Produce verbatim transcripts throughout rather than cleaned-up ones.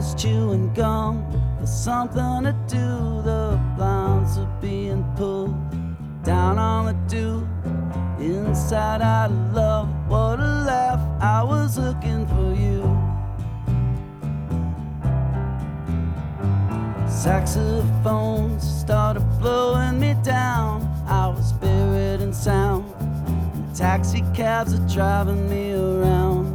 was chewing gum for something to do. The blinds were being pulled down on the dew. Inside out of love, what a laugh. I was looking for you. Saxophones started blowing me down. I was buried in sound. Taxi cabs are driving me around.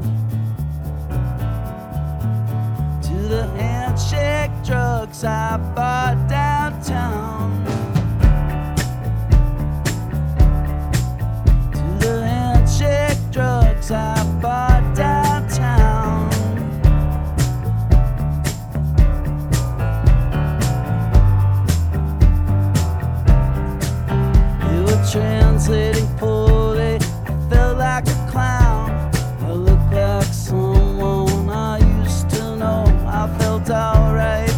To the handshake drugs I bought downtown. To the handshake drugs I bought downtown. They were translating poorly. Felt like a clown. I looked like someone I used to know. I felt alright.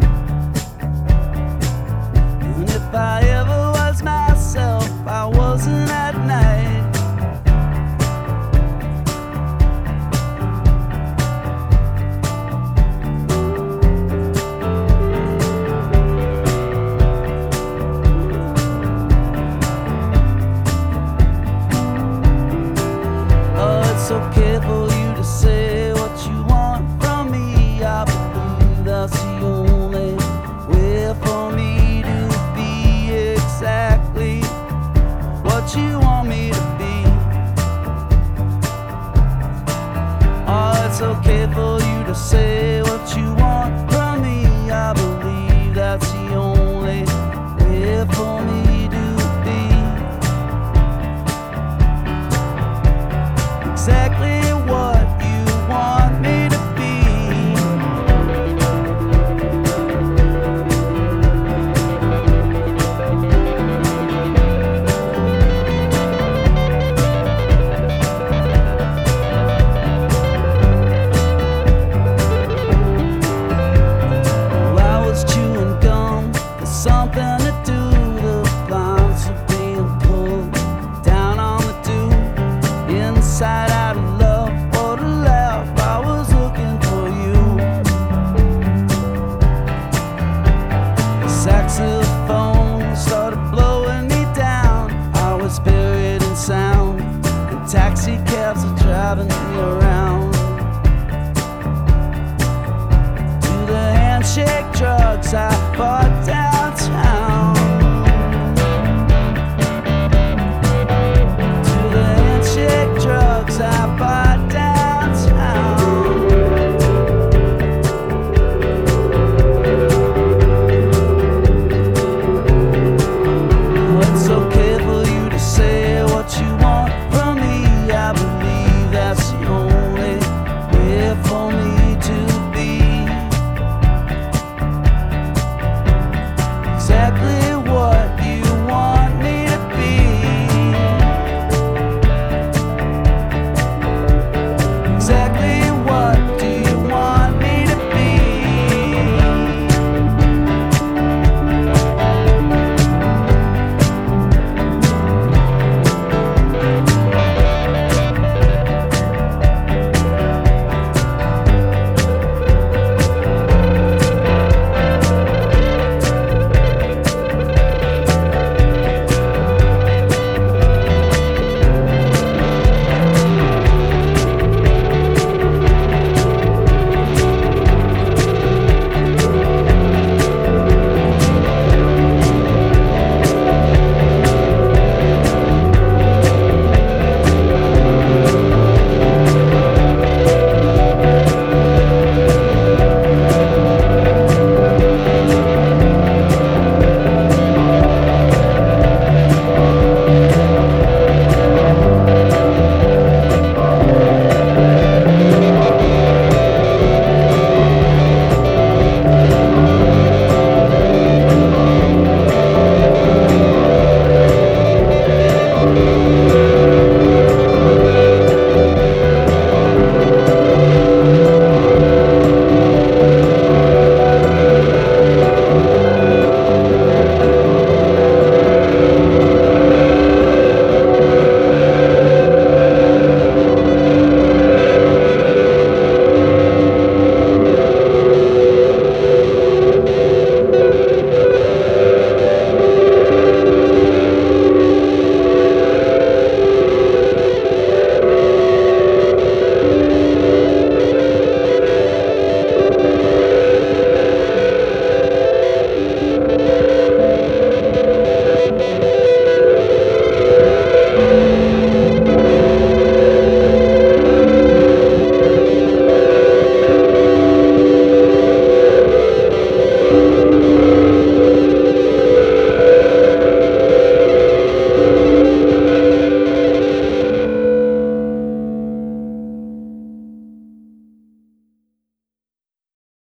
And if I ever was myself, I wasn't at night. It's okay for you to say what you want from me. I believe that's the only way for me to be exactly what you want me to be. Oh, it's okay for you to say what you